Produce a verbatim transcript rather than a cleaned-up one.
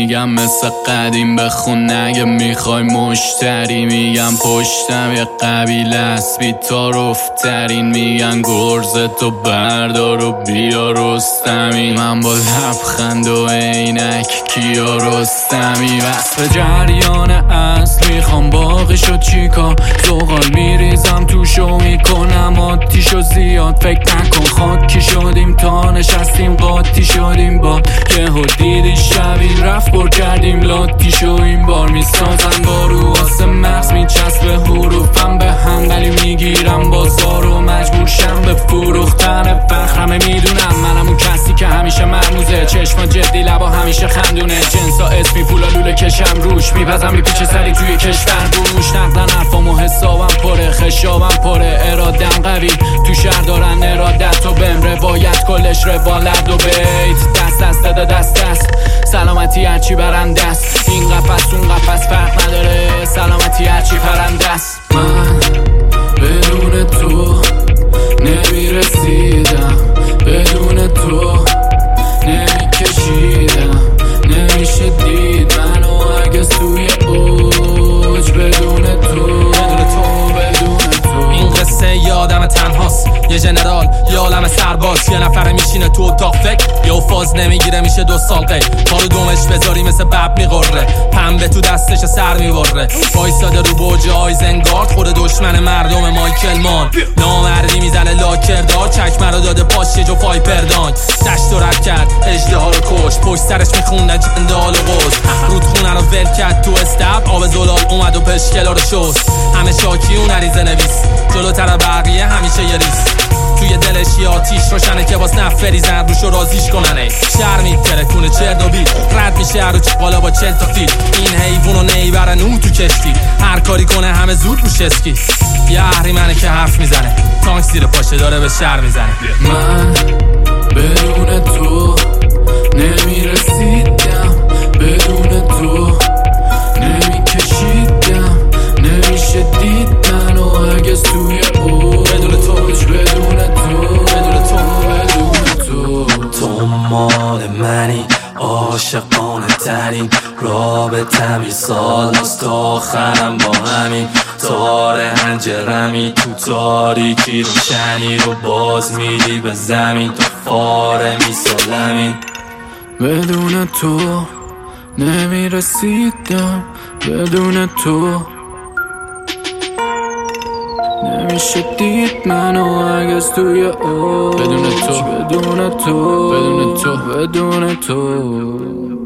میگم مثل قدیم بخون اگه میخوای مشتری. میگم پشتم یه قبیله است بی‌تاروف‌ترین. میگن گرزتو بردار و بیا رستمی. من با لبخند و عینک کیا رستمی. وصف جریان اصل میخوام باقیشو چیکار. زغال میریزم توشو میکنم آتیشو زیاد. فکر نکن خاکی شدیم تا نشستیم قاطی شدیم با یهو دیدی شبیه رفت پر کردیم لاتی شو. این بار میسازن با رو واسه مغز میچسبه حروفم به هم ولی میگیرم بازار و مجبور شم به فروختن فخرمه. میدونم منم اون کسی که همیشه مرموزه چشما جدی لبا همیشه خندونه. جنسا اسمی پولا لوله کشم روش میپزم میپیچه سری توی کشور بوش. نقدن حرفام و حسابم پره خشابم پره ارادم قوی تو شهر دارن ارادت و بهم روایت کلش روالد و بیت. دست دست دست دست دست سلامتی هرچی برنده است. این قفس اون قفس فرق نداره سلامتی هرچی پرنده است. من بدون تو نمیرسیدم بدون تو نمیکشیدم نمیشه دید منو اگه سوی اوج بدون تو بدون تو بدون تو. این قصه یادم تنهاست یه جنرال یه عالم سرباز. یه نفره میشینه تو اتاق فکر یه فاز نمیگیره میشه دو سال قی. پارو دومش بذاری مثل بب میغره پنبه تو دستش سر میبره. وایساده رو برج آیزنگارد خود دشمن مردم مایکل مان. نامردی میزنه لاکردار چکمه رو داده پاش یه جو فایپردان. دشت و رد کرد اژدها رو کش پشت سرش میخونده جندال و قوز. رودخونه رو ول کرد تو استب آب زلال اومد و پشکلا رو شست. همه شاکی اون عریضه نویس جلوتر بقیه همیشه یه ریس. توی دلش یه آتیش روشنه که باز نفریزن روشو رازیش کننه. شهر میترکونه چرنوبیل رد میشه رو چقالا با چل تا فیل. این حیوانو نیبرن اون تو کشتی هر کاری کنه همه زود روش اسکی. یه اهریمنه که حرف میزنه تانک زیر پاشه داره به شهر میزنه. من بدون تو نمیرسیدم بدون تو نمیکشیدم نمیشه دید منو اگه سوی اوج بدون تو بدون تو بدون تو بدون تو. تو مال منی عاشقانه ترین رابطمی سال است تا آخرم با همین تار هنجرمی تو تاریکی روشنی رو باز میدی به زمین تو فاره میسالمین. بدون تو نمیرسیدم بدون تو نمیشه دید منو اگه توی اوج بدون تو بدون تو بدون تو بدون تو